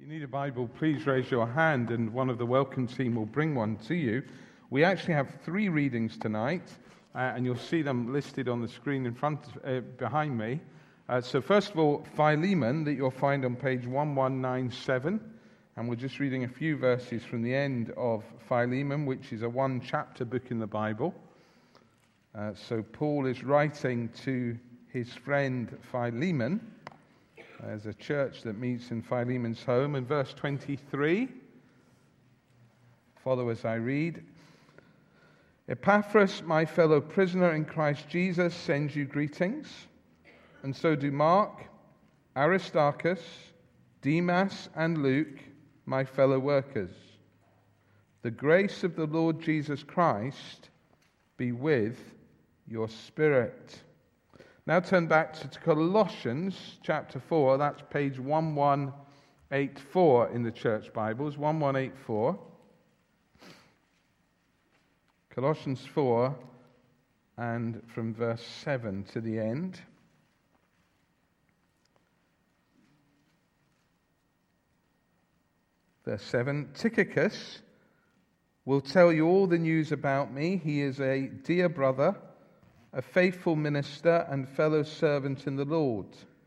Need a Bible, please raise your hand and one of the welcome team will bring one to you. We actually have 3 readings tonight, and you'll see them listed on the screen behind me. So first of all, Philemon, that you'll find on page 1197, and we're just reading a few verses from the end of Philemon, which is a 1-chapter book in the Bible. So Paul is writing to his friend Philemon. There's a church that meets in Philemon's home. In verse 23, follow as I read. Epaphras, my fellow prisoner in Christ Jesus, sends you greetings, and so do Mark, Aristarchus, Demas, and Luke, my fellow workers. The grace of the Lord Jesus Christ be with your spirit. Now turn back to Colossians chapter 4. That's page 1184 in the church Bibles, 1184. Colossians 4, and from verse 7 to the end. Verse 7, Tychicus will tell you all the news about me. He is a dear brother, a faithful minister and fellow servant in the Lord.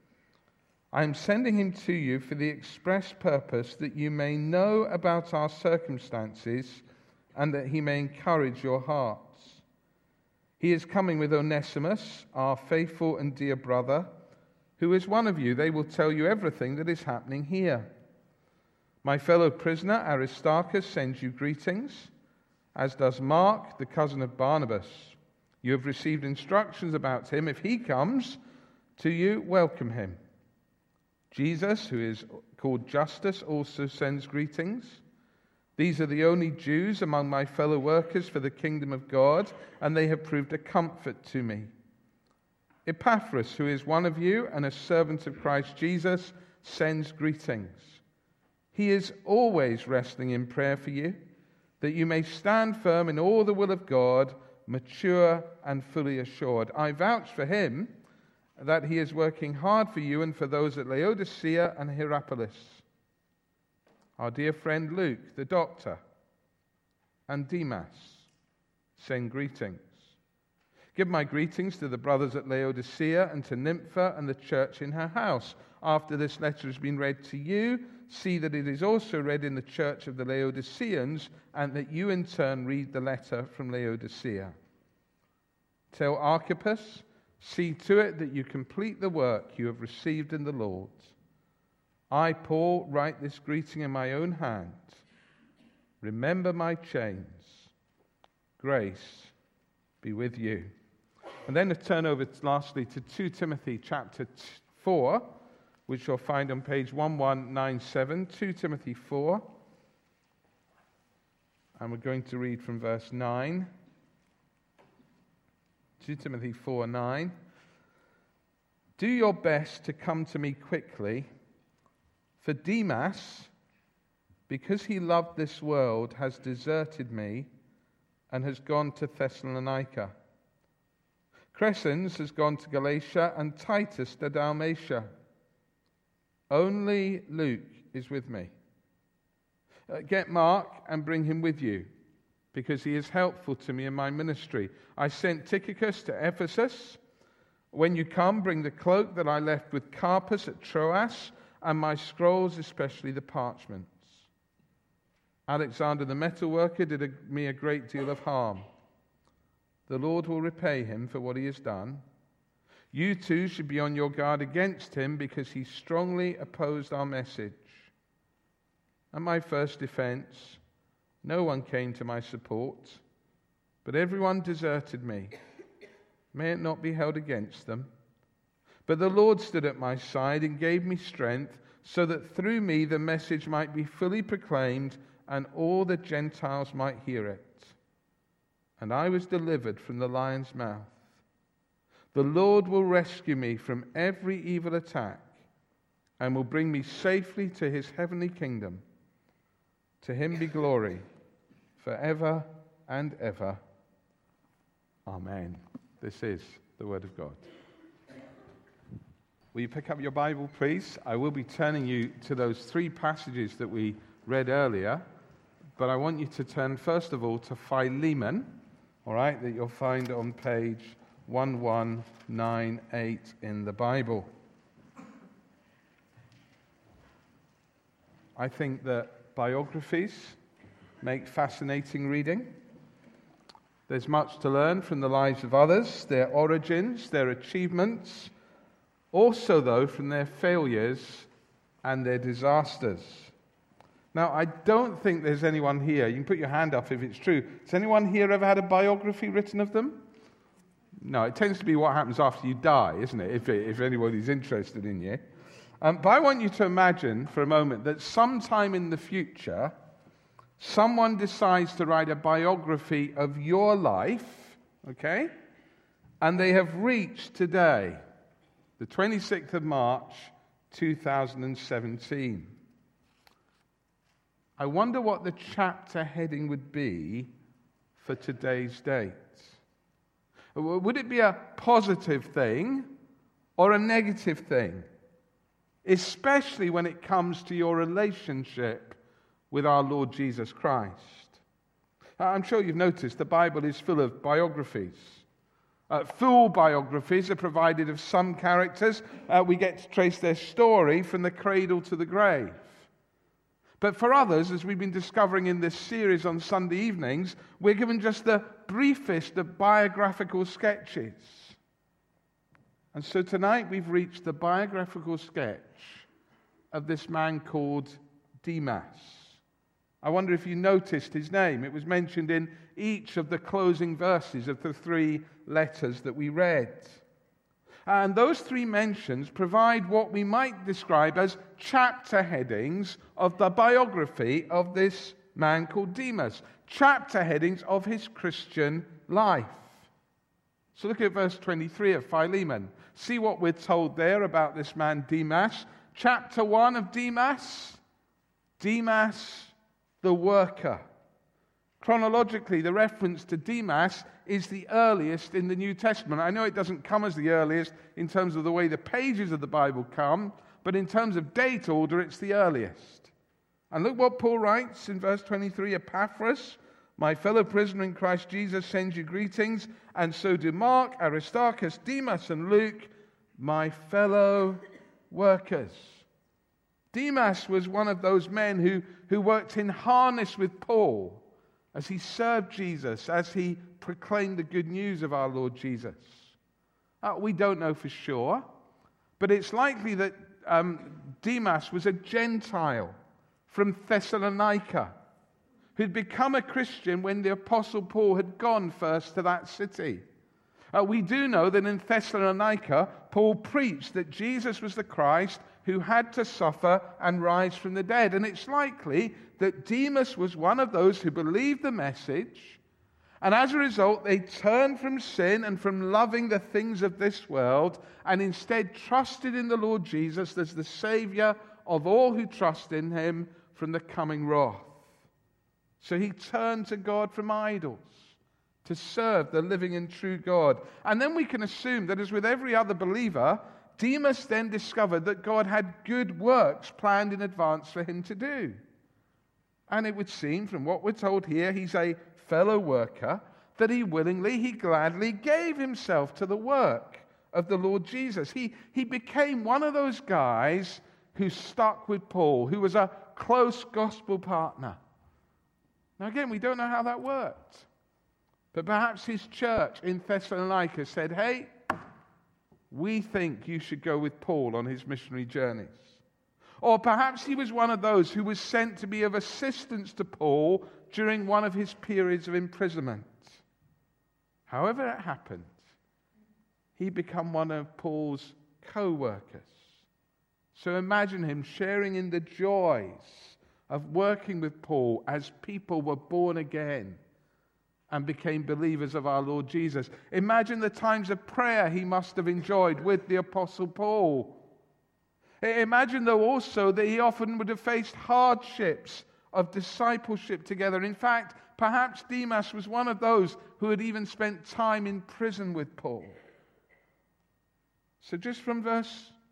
I am sending him to you for the express purpose that you may know about our circumstances and that he may encourage your hearts. He is coming with Onesimus, our faithful and dear brother, who is one of you. They will tell you everything that is happening here. My fellow prisoner Aristarchus sends you greetings, as does Mark, the cousin of Barnabas. You have received instructions about him. If he comes to you, welcome him. Jesus, who is called Justus, also sends greetings. These are the only Jews among my fellow workers for the kingdom of God, and they have proved a comfort to me. Epaphras, who is one of you and a servant of Christ Jesus, sends greetings. He is always wrestling in prayer for you, that you may stand firm in all the will of God, mature and fully assured. I vouch for him that he is working hard for you and for those at Laodicea and Hierapolis. Our dear friend Luke, the doctor, and Demas send greetings. Give my greetings to the brothers at Laodicea and to Nympha and the church in her house. After this letter has been read to you, see that it is also read in the church of the Laodiceans, and that you in turn read the letter from Laodicea. Tell Archippus, see to it that you complete the work you have received in the Lord. I, Paul, write this greeting in my own hand. Remember my chains. Grace be with you. And then to turn over lastly to 2 Timothy chapter 4, which you'll find on page 1197, 2 Timothy 4. And we're going to read from verse 9. 2 Timothy 4:9. Do your best to come to me quickly, for Demas, because he loved this world, has deserted me and has gone to Thessalonica. Crescens has gone to Galatia and Titus to Dalmatia. Only Luke is with me. Get Mark and bring him with you, because he is helpful to me in my ministry. I sent Tychicus to Ephesus. When you come, bring the cloak that I left with Carpus at Troas, and my scrolls, especially the parchments. Alexander the metalworker did me a great deal of harm. The Lord will repay him for what he has done. You too should be on your guard against him, because he strongly opposed our message. At my first defense, no one came to my support, but everyone deserted me. May it not be held against them. But the Lord stood at my side and gave me strength, so that through me the message might be fully proclaimed and all the Gentiles might hear it. And I was delivered from the lion's mouth. The Lord will rescue me from every evil attack and will bring me safely to his heavenly kingdom. To him be glory forever and ever. Amen. This is the word of God. Will you pick up your Bible, please? I will be turning you to those three passages that we read earlier, but I want you to turn, first of all, to Philemon, all right, that you'll find on page 1198 in the Bible. I think that biographies make fascinating reading. There's much to learn from the lives of others, their origins, their achievements, also, though, from their failures and their disasters. Now, I don't think there's anyone here, you can put your hand up if it's true, has anyone here ever had a biography written of them? No, it tends to be what happens after you die, isn't it, if anybody's interested in you. But I want you to imagine for a moment that sometime in the future, someone decides to write a biography of your life, okay? And they have reached today, the 26th of March, 2017. I wonder what the chapter heading would be for today's date. Would it be a positive thing or a negative thing? Especially when it comes to your relationship with our Lord Jesus Christ. I'm sure you've noticed the Bible is full of biographies. Full biographies are provided of some characters. We get to trace their story from the cradle to the grave. But for others, as we've been discovering in this series on Sunday evenings, we're given just the briefest of biographical sketches. And so tonight we've reached the biographical sketch of this man called Demas. I wonder if you noticed his name. It was mentioned in each of the closing verses of the three letters that we read. And those three mentions provide what we might describe as chapter headings of the biography of this man called Demas. Chapter headings of his Christian life. So look at verse 23 of Philemon. See what we're told there about this man Demas. Chapter 1 of Demas. Demas the worker. Chronologically, the reference to Demas is the earliest in the New Testament. I know it doesn't come as the earliest in terms of the way the pages of the Bible come, but in terms of date order, it's the earliest. And look what Paul writes in verse 23, Epaphras, my fellow prisoner in Christ Jesus, sends you greetings, and so do Mark, Aristarchus, Demas, and Luke, my fellow workers. Demas was one of those men who worked in harness with Paul as he served Jesus, as he proclaimed the good news of our Lord Jesus. We don't know for sure, but it's likely that Demas was a Gentile from Thessalonica who'd become a Christian when the Apostle Paul had gone first to that city. We do know that in Thessalonica, Paul preached that Jesus was the Christ who had to suffer and rise from the dead. And it's likely that Demas was one of those who believed the message, and as a result, they turned from sin and from loving the things of this world, and instead trusted in the Lord Jesus as the Savior of all who trust in him from the coming wrath. So he turned to God from idols to serve the living and true God. And then we can assume that, as with every other believer, Demas then discovered that God had good works planned in advance for him to do. And it would seem, from what we're told here, he's a fellow worker, that he gladly gave himself to the work of the Lord Jesus. He became one of those guys who stuck with Paul, who was a close gospel partner. Now again, we don't know how that worked. But perhaps his church in Thessalonica said, hey, we think you should go with Paul on his missionary journeys. Or perhaps he was one of those who was sent to be of assistance to Paul during one of his periods of imprisonment. However it happened, he became one of Paul's co-workers. So imagine him sharing in the joys of working with Paul as people were born again and became believers of our Lord Jesus. Imagine the times of prayer he must have enjoyed with the Apostle Paul. Imagine, though, also that he often would have faced hardships of discipleship together. In fact, perhaps Demas was one of those who had even spent time in prison with Paul. So just from verse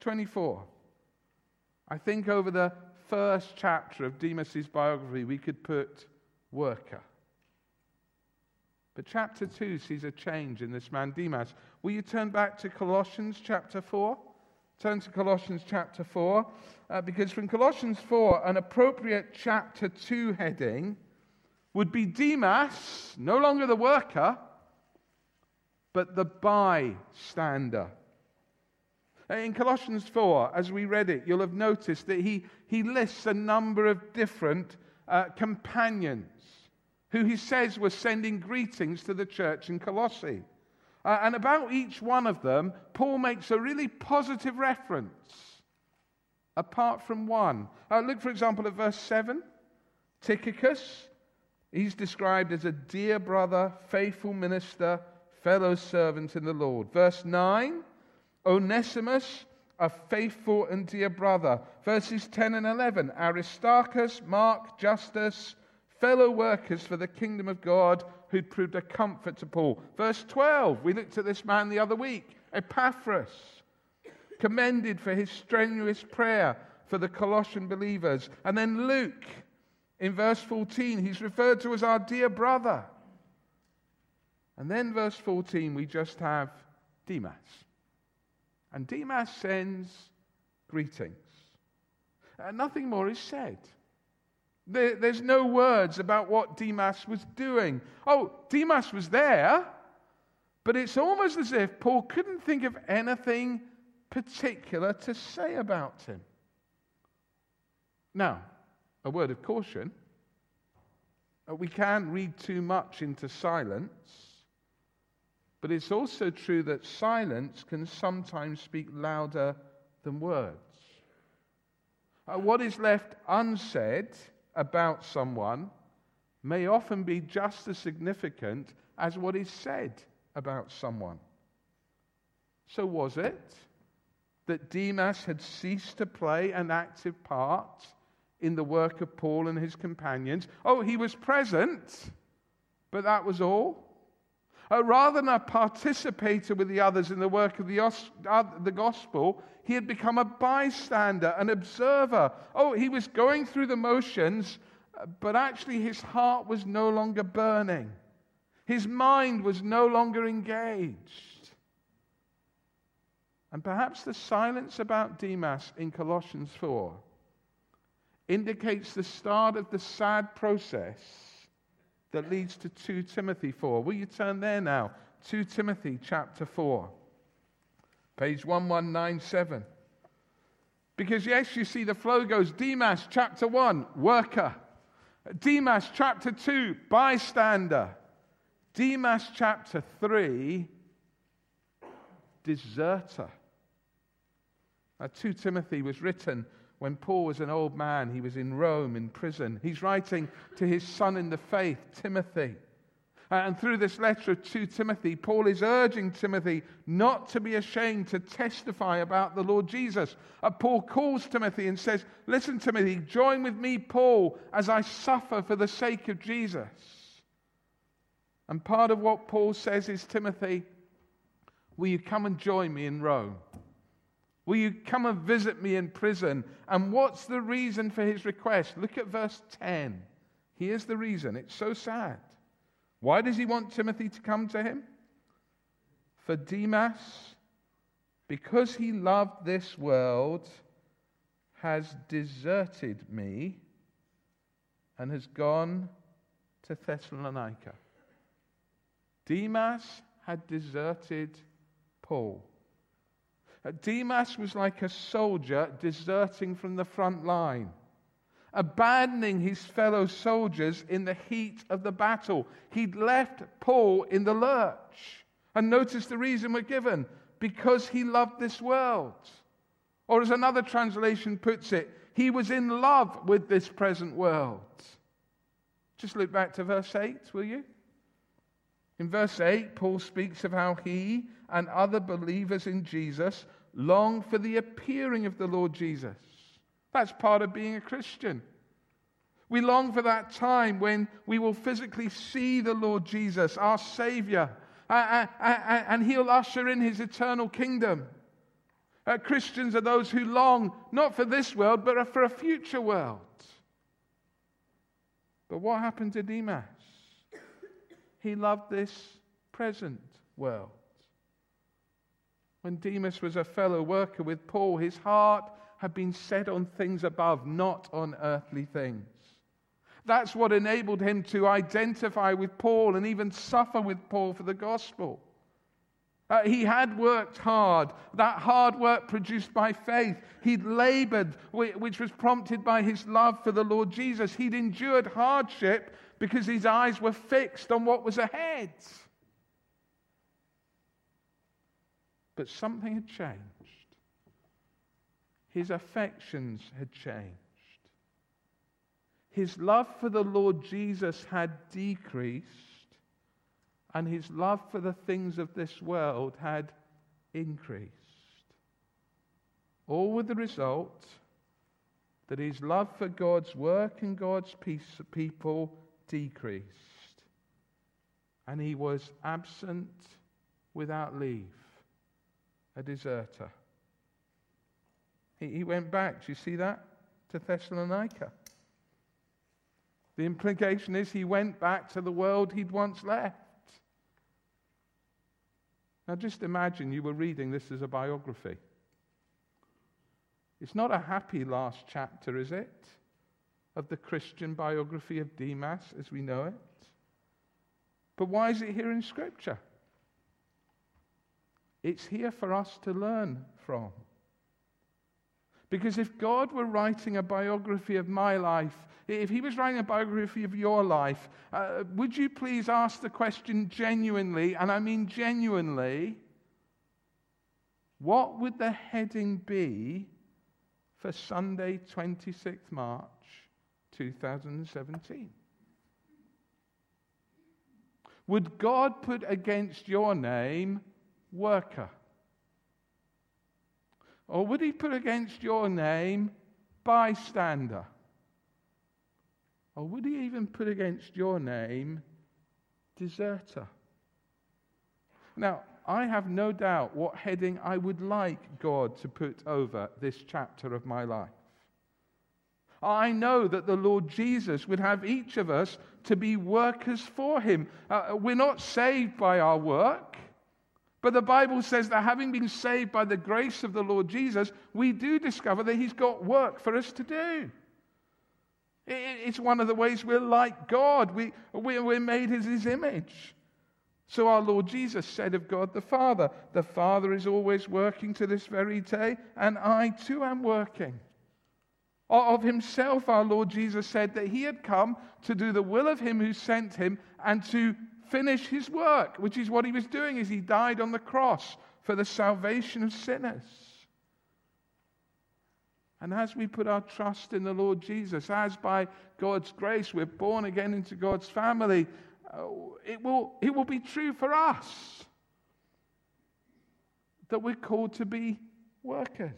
24. I think over the first chapter of Demas' biography, we could put worker. But chapter 2 sees a change in this man Demas. Will you turn back to Colossians chapter 4? Turn to Colossians chapter 4, because from Colossians 4, an appropriate chapter 2 heading would be Demas, no longer the worker, but the bystander. In Colossians 4, as we read it, you'll have noticed that he lists a number of different companions who he says were sending greetings to the church in Colossae. And about each one of them, Paul makes a really positive reference, apart from one. Look, for example, at verse 7. Tychicus, he's described as a dear brother, faithful minister, fellow servant in the Lord. Verse 9, Onesimus, a faithful and dear brother. Verses 10 and 11, Aristarchus, Mark, Justus, fellow workers for the kingdom of God, who'd proved a comfort to Paul. Verse 12, we looked at this man the other week, Epaphras, commended for his strenuous prayer for the Colossian believers. And then Luke, in verse 14, he's referred to as our dear brother. And then verse 14, we just have Demas. And Demas sends greetings. Nothing more is said. There's no words about what Demas was doing. Oh, Demas was there, but it's almost as if Paul couldn't think of anything particular to say about him. Now, a word of caution. We can't read too much into silence, but it's also true that silence can sometimes speak louder than words. What is left unsaid about someone may often be just as significant as what is said about someone. So was it that Demas had ceased to play an active part in the work of Paul and his companions? Oh, he was present, but that was all? Rather than a participator with the others in the work of the gospel, he had become a bystander, an observer. Oh, he was going through the motions, but actually his heart was no longer burning. His mind was no longer engaged. And perhaps the silence about Demas in Colossians 4 indicates the start of the sad process that leads to 2 Timothy 4. Will you turn there now? 2 Timothy chapter 4. Page 1197. Because yes, you see the flow goes Demas chapter 1, worker. Demas chapter 2, bystander. Demas chapter 3, deserter. 2 Timothy was written when Paul was an old man. He was in Rome in prison. He's writing to his son in the faith, Timothy. And through this letter of 2 Timothy, Paul is urging Timothy not to be ashamed to testify about the Lord Jesus. Paul calls Timothy and says, listen, Timothy, join with me, Paul, as I suffer for the sake of Jesus. And part of what Paul says is, Timothy, will you come and join me in Rome? Will you come and visit me in prison? And what's the reason for his request? Look at verse 10. Here's the reason. It's so sad. Why does he want Timothy to come to him? For Demas, because he loved this world, has deserted me and has gone to Thessalonica. Demas had deserted Paul. Demas was like a soldier deserting from the front line, abandoning his fellow soldiers in the heat of the battle. He'd left Paul in the lurch. And notice the reason we're given: because he loved this world. Or as another translation puts it, he was in love with this present world. Just look back to verse 8, will you? In verse 8, Paul speaks of how he and other believers in Jesus long for the appearing of the Lord Jesus. That's part of being a Christian. We long for that time when we will physically see the Lord Jesus, our Savior, and He'll usher in His eternal kingdom. Christians are those who long not for this world, but for a future world. But what happened to Demas? He loved this present world. When Demas was a fellow worker with Paul, his heart had been set on things above, not on earthly things. That's what enabled him to identify with Paul and even suffer with Paul for the gospel. He had worked hard. That hard work produced by faith. He'd labored, which was prompted by his love for the Lord Jesus. He'd endured hardship because his eyes were fixed on what was ahead. But something had changed. His affections had changed. His love for the Lord Jesus had decreased, and his love for the things of this world had increased. All with the result that his love for God's work and God's people decreased, and he was absent without leave, a deserter. He went back, do you see that, to Thessalonica. The implication is he went back to the world he'd once left. Now just imagine you were reading this as a biography. It's not a happy last chapter, is it? Of the Christian biography of Demas as we know it. But why is it here in Scripture? It's here for us to learn from. Because if God were writing a biography of my life, if he was writing a biography of your life, would you please ask the question genuinely, and I mean genuinely, what would the heading be for Sunday, 26th March, 2017? Would God put against your name worker? Or would he put against your name bystander? Or would he even put against your name deserter? Now, I have no doubt what heading I would like God to put over this chapter of my life. I know that the Lord Jesus would have each of us to be workers for him. We're not saved by our work. But the Bible says that having been saved by the grace of the Lord Jesus, we do discover that he's got work for us to do. It's one of the ways we're like God. We're made in his image. So our Lord Jesus said of God the Father is always working to this very day, and I too am working. Of himself, our Lord Jesus said that he had come to do the will of him who sent him and to finish his work, which is what he was doing as he died on the cross for the salvation of sinners. And as we put our trust in the Lord Jesus, as by God's grace we're born again into God's family, it will be true for us that we're called to be workers.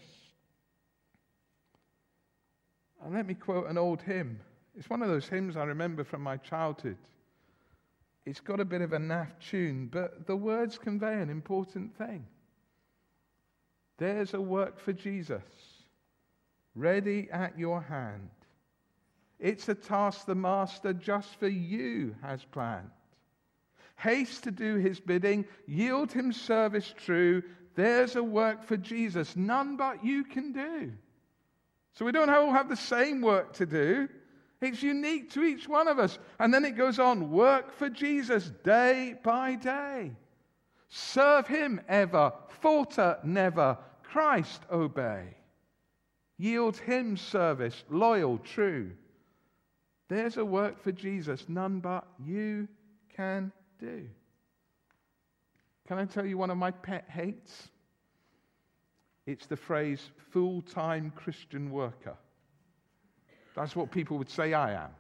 And let me quote an old hymn. It's one of those hymns I remember from my childhood. It's got a bit of a naff tune, but the words convey an important thing. There's a work for Jesus, ready at your hand. It's a task the Master just for you has planned. Haste to do his bidding, yield him service true. There's a work for Jesus, none but you can do. So we don't all have the same work to do. It's unique to each one of us. And then it goes on, work for Jesus day by day. Serve him ever, falter never, Christ obey. Yield him service, loyal, true. There's a work for Jesus, none but you can do. Can I tell you one of my pet hates? It's the phrase full-time Christian worker. That's what people would say I am.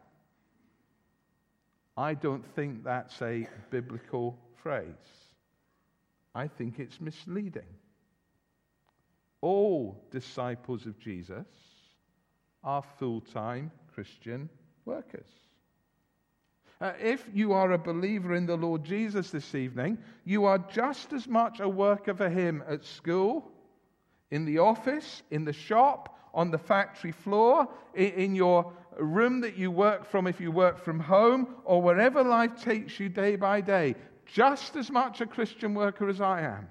I don't think that's a biblical phrase. I think it's misleading. All disciples of Jesus are full-time Christian workers. If you are a believer in the Lord Jesus this evening, you are just as much a worker for him at school, in the office, in the shop, on the factory floor, in your room that you work from if you work from home, or wherever life takes you day by day, just as much a Christian worker as I am.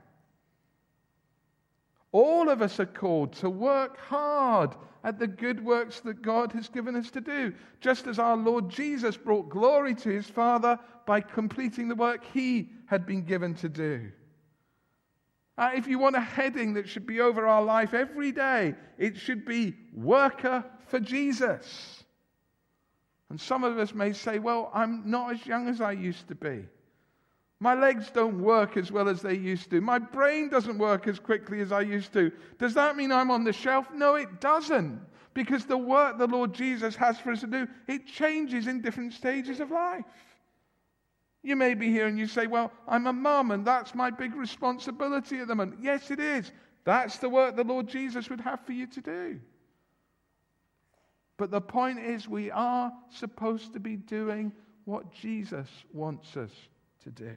All of us are called to work hard at the good works that God has given us to do, just as our Lord Jesus brought glory to his Father by completing the work he had been given to do. If you want a heading that should be over our life every day, it should be worker for Jesus. And some of us may say, well, I'm not as young as I used to be. My legs don't work as well as they used to. My brain doesn't work as quickly as I used to. Does that mean I'm on the shelf? No, it doesn't. Because the work the Lord Jesus has for us to do, it changes in different stages of life. You may be here and you say, well, I'm a mum and that's my big responsibility at the moment. Yes, it is. That's the work the Lord Jesus would have for you to do. But the point is, we are supposed to be doing what Jesus wants us to do.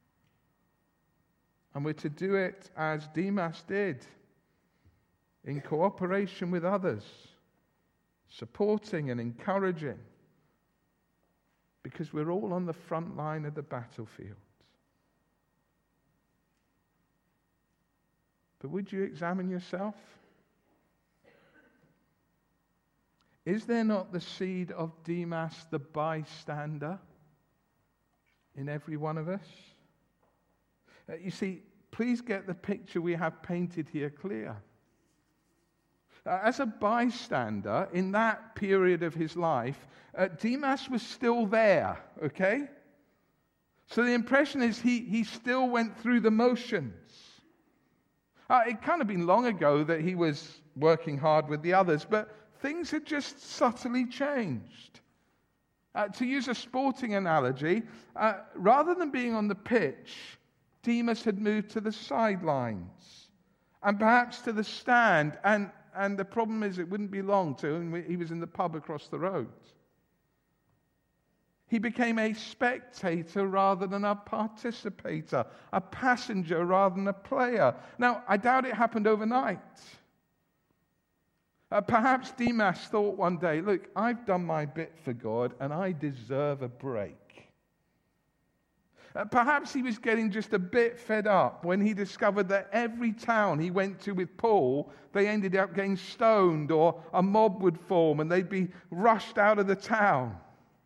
And we're to do it as Demas did, in cooperation with others, supporting and encouraging, because we're all on the front line of the battlefield. But would you examine yourself? Is there not the seed of Demas, the bystander, in every one of us? You see, please get the picture we have painted here clear. As a bystander in that period of his life, Demas was still there, okay? So the impression is he still went through the motions. It kind of been long ago that he was working hard with the others, but things had just subtly changed. To use a sporting analogy, rather than being on the pitch, Demas had moved to the sidelines and perhaps to the stand. And the problem is it wouldn't be long till he was in the pub across the road. He became a spectator rather than a participator, a passenger rather than a player. Now, I doubt it happened overnight. Perhaps Demas thought one day, look, I've done my bit for God and I deserve a break. Perhaps he was getting just a bit fed up when he discovered that every town he went to with Paul, they ended up getting stoned or a mob would form and they'd be rushed out of the town.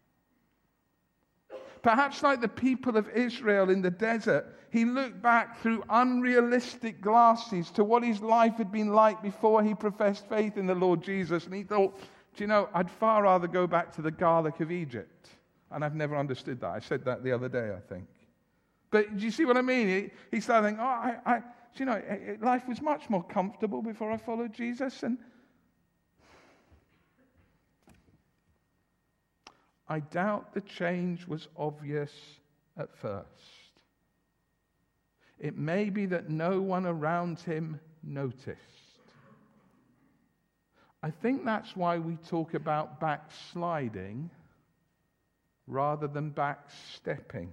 Perhaps like the people of Israel in the desert, he looked back through unrealistic glasses to what his life had been like before he professed faith in the Lord Jesus. And he thought, do you know, I'd far rather go back to the garlic of Egypt. And I've never understood that. I said that the other day, I think. But do you see what I mean? He started thinking, life was much more comfortable before I followed Jesus. And I doubt the change was obvious at first. It may be that no one around him noticed. I think that's why we talk about backsliding rather than backstepping.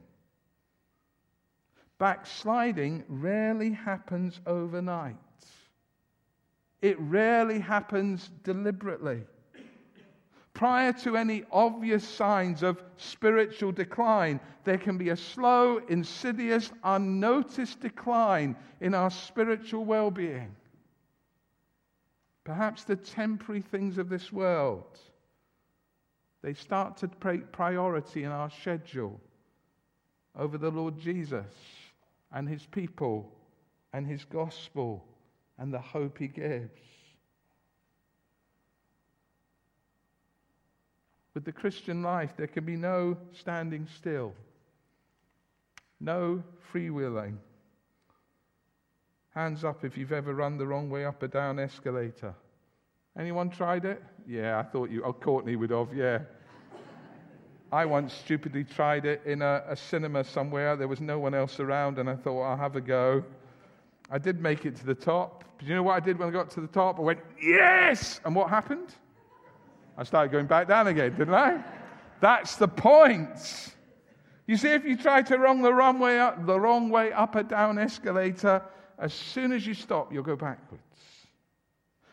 Backsliding rarely happens overnight. It rarely happens deliberately. Prior to any obvious signs of spiritual decline, there can be a slow, insidious, unnoticed decline in our spiritual well-being. Perhaps the temporary things of this world, they start to take priority in our schedule over the Lord Jesus and his people and his gospel and the hope he gives. With the Christian life, there can be no standing still, no freewheeling. Hands up if you've ever run the wrong way up or down escalator. Anyone tried it? Yeah, I thought you. Oh, Courtney would have, yeah. I once stupidly tried it in a cinema somewhere. There was no one else around, and I thought, I'll have a go. I did make it to the top. But you know what I did when I got to the top? I went, yes! And what happened? I started going back down again, didn't I? That's the point. You see, if you try to run the wrong way up a down escalator, as soon as you stop, you'll go backwards.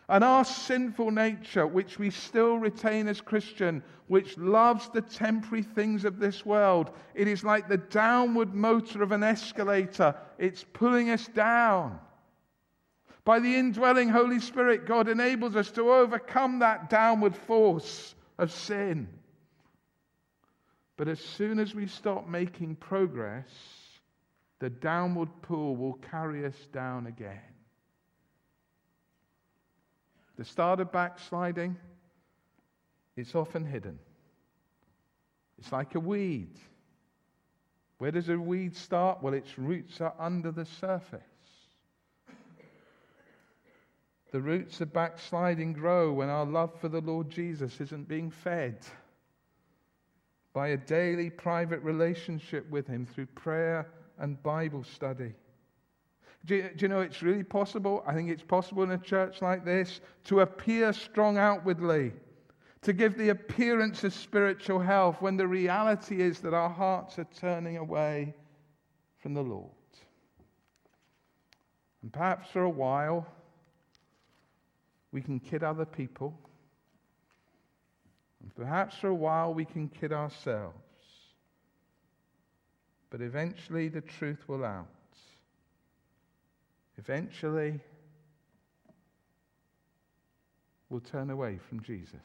And our sinful nature, which we still retain as Christian, which loves the temporary things of this world, it is like the downward motor of an escalator. It's pulling us down. By the indwelling Holy Spirit, God enables us to overcome that downward force of sin. But as soon as we stop making progress, the downward pull will carry us down again. The start of backsliding, it's often hidden. It's like a weed. Where does a weed start? Well, its roots are under the surface. The roots of backsliding grow when our love for the Lord Jesus isn't being fed by a daily private relationship with Him through prayer and Bible study. Do you know it's really possible? I think it's possible in a church like this to appear strong outwardly, to give the appearance of spiritual health when the reality is that our hearts are turning away from the Lord. And perhaps for a while, we can kid other people. And perhaps for a while, we can kid ourselves. But eventually, the truth will out. Eventually, we'll turn away from Jesus.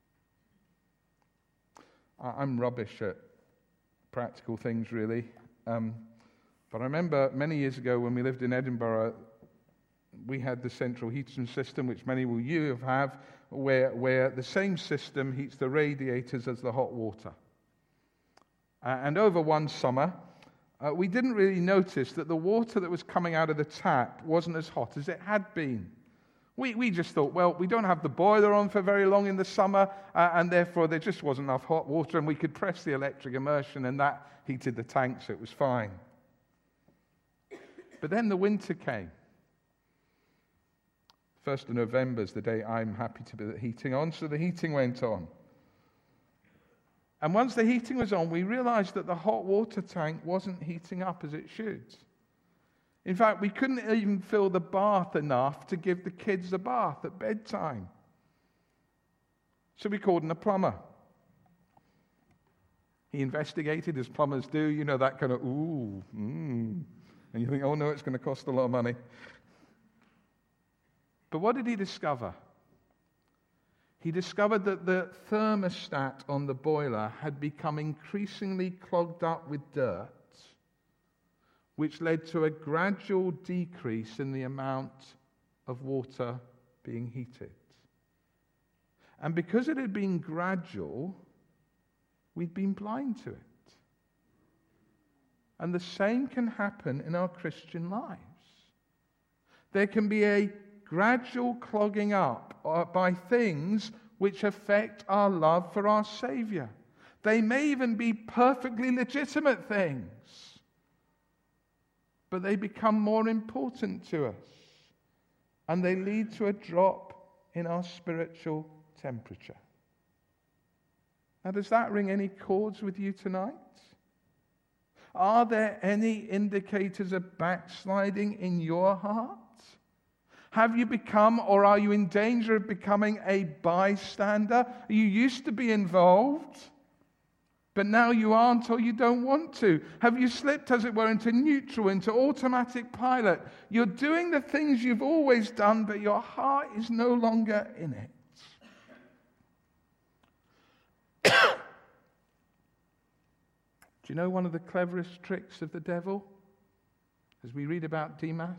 I'm rubbish at practical things, really. But I remember many years ago when we lived in Edinburgh, we had the central heating system, which many of you have, where the same system heats the radiators as the hot water. And over one summer, we didn't really notice that the water that was coming out of the tap wasn't as hot as it had been. We just thought, well, we don't have the boiler on for very long in the summer, and therefore there just wasn't enough hot water, and we could press the electric immersion, and that heated the tank, so it was fine. But then the winter came. 1st of November is the day I'm happy to be the heating on, so the heating went on. And once the heating was on, we realized that the hot water tank wasn't heating up as it should. In fact, we couldn't even fill the bath enough to give the kids a bath at bedtime. So we called in a plumber. He investigated, as plumbers do, you know, that kind of, and you think, oh no, it's going to cost a lot of money. But what did he discover? He discovered that the thermostat on the boiler had become increasingly clogged up with dirt, which led to a gradual decrease in the amount of water being heated. And because it had been gradual, we'd been blind to it. And the same can happen in our Christian lives. There can be a gradual clogging up by things which affect our love for our Savior. They may even be perfectly legitimate things, but they become more important to us, and they lead to a drop in our spiritual temperature. Now, does that ring any chords with you tonight? Are there any indicators of backsliding in your heart? Have you become, or are you in danger of becoming, a bystander? You used to be involved, but now you aren't, or you don't want to. Have you slipped, as it were, into neutral, into automatic pilot? You're doing the things you've always done, but your heart is no longer in it. Do you know one of the cleverest tricks of the devil, as we read about Demas?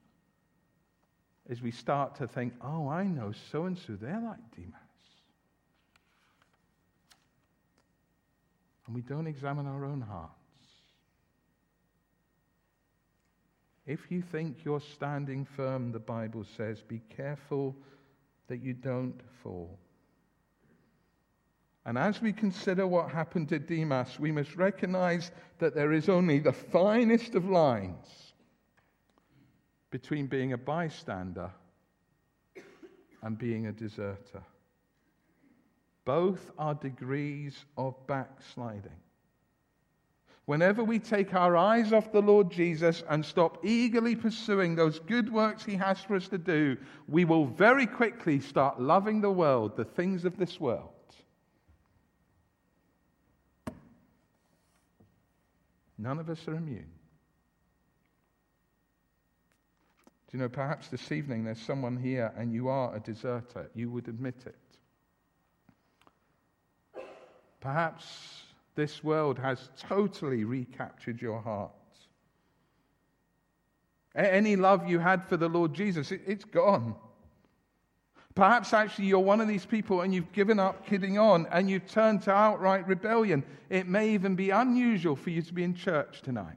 Is we start to think, oh, I know so-and-so, they're like Demas. And we don't examine our own hearts. If you think you're standing firm, the Bible says, be careful that you don't fall. And as we consider what happened to Demas, we must recognize that there is only the finest of lines between being a bystander and being a deserter. Both are degrees of backsliding. Whenever we take our eyes off the Lord Jesus and stop eagerly pursuing those good works he has for us to do, we will very quickly start loving the world, the things of this world. None of us are immune. Do you know, perhaps this evening there's someone here and you are a deserter. You would admit it. Perhaps this world has totally recaptured your heart. Any love you had for the Lord Jesus, it's gone. Perhaps actually you're one of these people and you've given up kidding on and you've turned to outright rebellion. It may even be unusual for you to be in church tonight.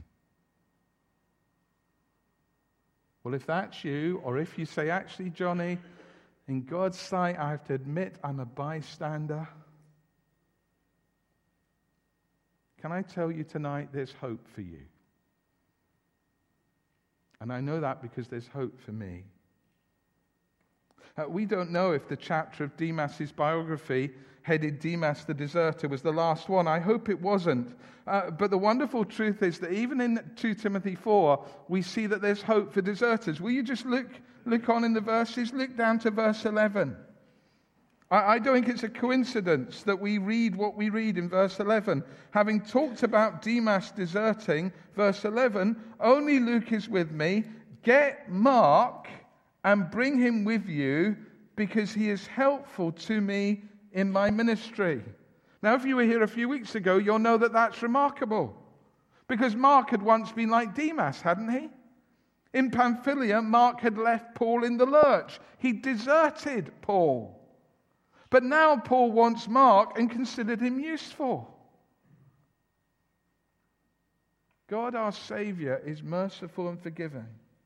Well, if that's you, or if you say, actually, Johnny, in God's sight, I have to admit I'm a bystander. Can I tell you tonight there's hope for you? And I know that because there's hope for me. We don't know if the chapter of Demas's biography headed Demas the Deserter was the last one. I hope it wasn't. But the wonderful truth is that even in 2 Timothy 4, we see that there's hope for deserters. Will you just look on in the verses? Look down to verse 11. I don't think it's a coincidence that we read what we read in verse 11. Having talked about Demas deserting, verse 11, only Luke is with me. Get Mark and bring him with you because he is helpful to me in my ministry. Now, if you were here a few weeks ago, you'll know that that's remarkable. Because Mark had once been like Demas, hadn't he? In Pamphylia, Mark had left Paul in the lurch. He deserted Paul. But now Paul wants Mark and considered him useful. God, our Savior, is merciful and forgiving.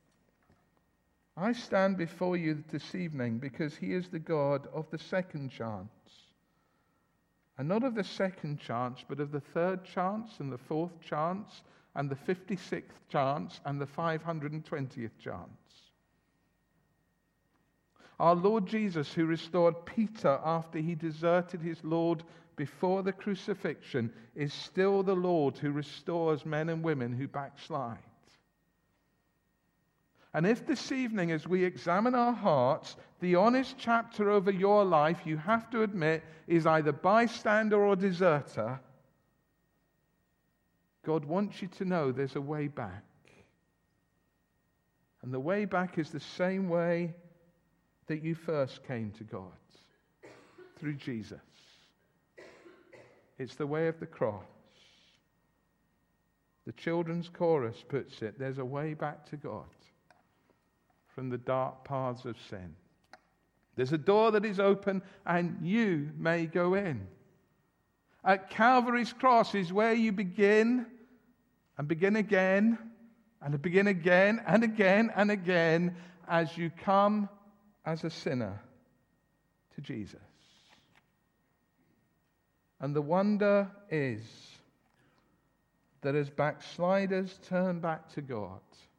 I stand before you this evening because he is the God of the second chance. And not of the second chance, but of the third chance and the fourth chance and the 56th chance and the 520th chance. Our Lord Jesus, who restored Peter after he deserted his Lord before the crucifixion, is still the Lord who restores men and women who backslide. And if this evening, as we examine our hearts, the honest chapter over your life, you have to admit, is either bystander or deserter, God wants you to know there's a way back. And the way back is the same way that you first came to God, through Jesus. It's the way of the cross. The children's chorus puts it, there's a way back to God from the dark paths of sin. There's a door that is open and you may go in. At Calvary's cross is where you begin and begin again and begin again and again and again as you come as a sinner to Jesus. And the wonder is that as backsliders turn back to God,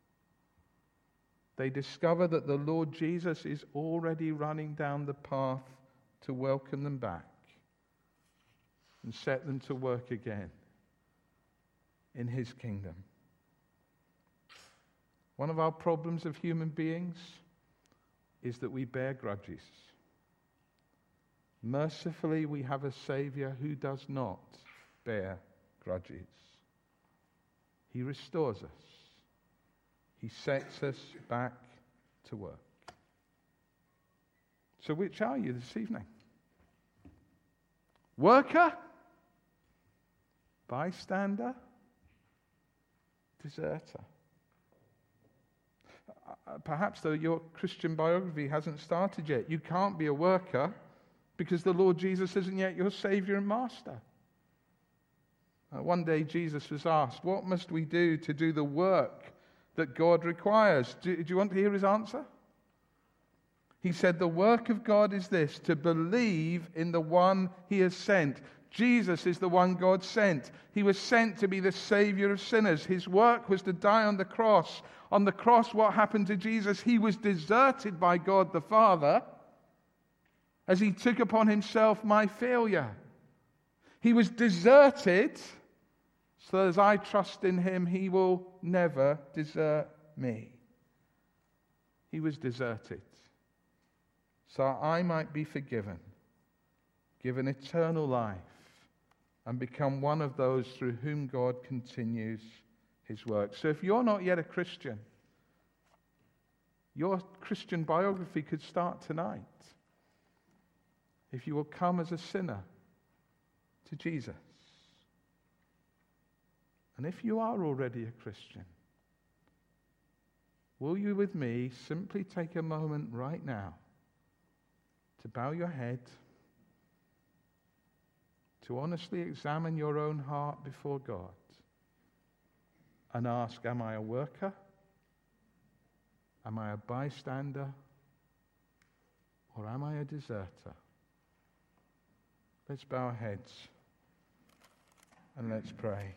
they discover that the Lord Jesus is already running down the path to welcome them back and set them to work again in his kingdom. One of our problems of human beings is that we bear grudges. Mercifully, we have a Savior who does not bear grudges. He restores us. He sets us back to work. So which are you this evening? Worker? Bystander? Deserter? Perhaps, though, your Christian biography hasn't started yet. You can't be a worker because the Lord Jesus isn't yet your Savior and Master. One day Jesus was asked, what must we do to do the work that God requires? Do you want to hear his answer? He said, the work of God is this, to believe in the one he has sent. Jesus is the one God sent. He was sent to be the Savior of sinners. His work was to die on the cross. On the cross, what happened to Jesus? He was deserted by God the Father as he took upon himself my failure. He was deserted so that as I trust in him, he will never desert me. He was deserted, so I might be forgiven, given eternal life, and become one of those through whom God continues his work. So if you're not yet a Christian, your Christian biography could start tonight. If you will come as a sinner to Jesus. And if you are already a Christian, will you with me simply take a moment right now to bow your head, to honestly examine your own heart before God, and ask, am I a worker? Am I a bystander? Or am I a deserter? Let's bow our heads and let's pray.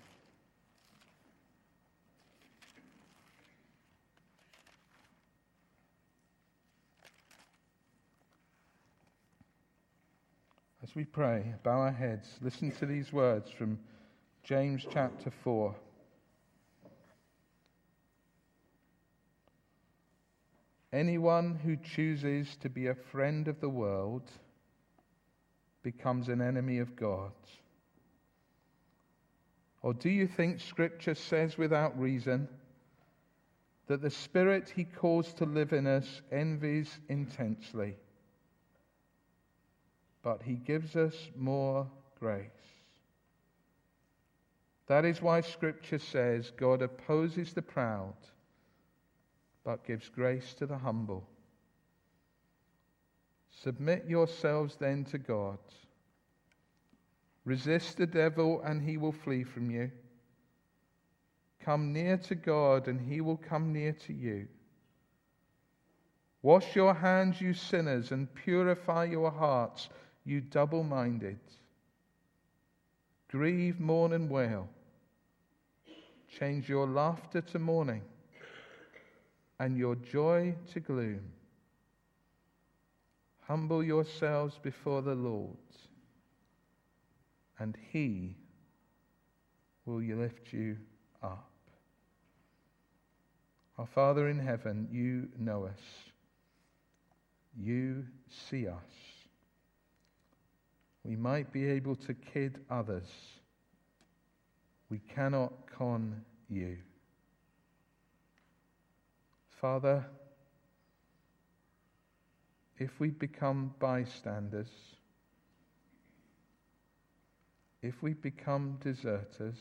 As we pray, bow our heads, listen to these words from James chapter 4. Anyone who chooses to be a friend of the world becomes an enemy of God. Or do you think Scripture says without reason that the Spirit he calls to live in us envies intensely, but he gives us more grace? That is why Scripture says God opposes the proud, but gives grace to the humble. Submit yourselves then to God. Resist the devil and he will flee from you. Come near to God and he will come near to you. Wash your hands, you sinners, and purify your hearts, you double-minded. Grieve, mourn, and wail. Change your laughter to mourning and your joy to gloom. Humble yourselves before the Lord, and he will lift you up. Our Father in heaven, you know us. You see us. We might be able to kid others. We cannot con you. Father, if we become bystanders, if we become deserters,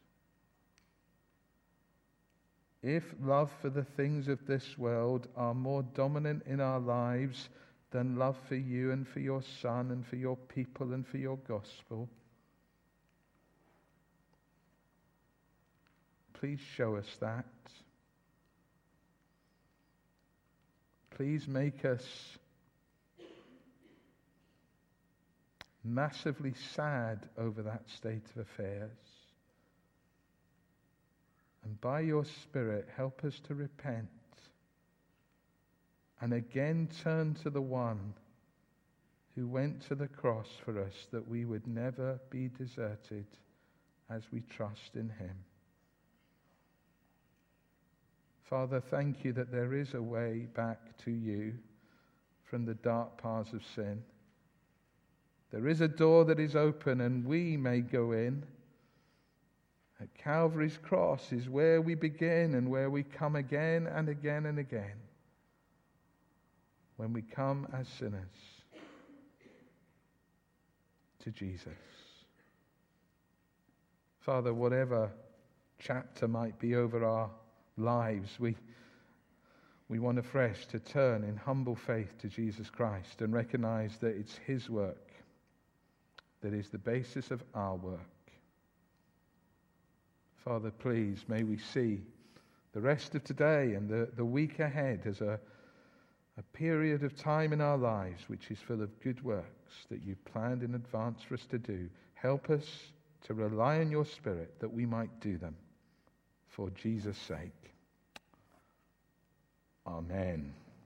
if love for the things of this world are more dominant in our lives than love for you and for your Son and for your people and for your gospel, please show us that. Please make us massively sad over that state of affairs. And by your Spirit, help us to repent and again turn to the one who went to the cross for us, that we would never be deserted as we trust in him. Father, thank you that there is a way back to you from the dark paths of sin. There is a door that is open and we may go in. At Calvary's cross is where we begin and where we come again and again and again. When we come as sinners to Jesus. Father, whatever chapter might be over our lives, we want afresh to turn in humble faith to Jesus Christ and recognize that it's his work that is the basis of our work. Father, please, may we see the rest of today and the week ahead as a period of time in our lives which is full of good works that you planned in advance for us to do. Help us to rely on your Spirit that we might do them for Jesus' sake. Amen.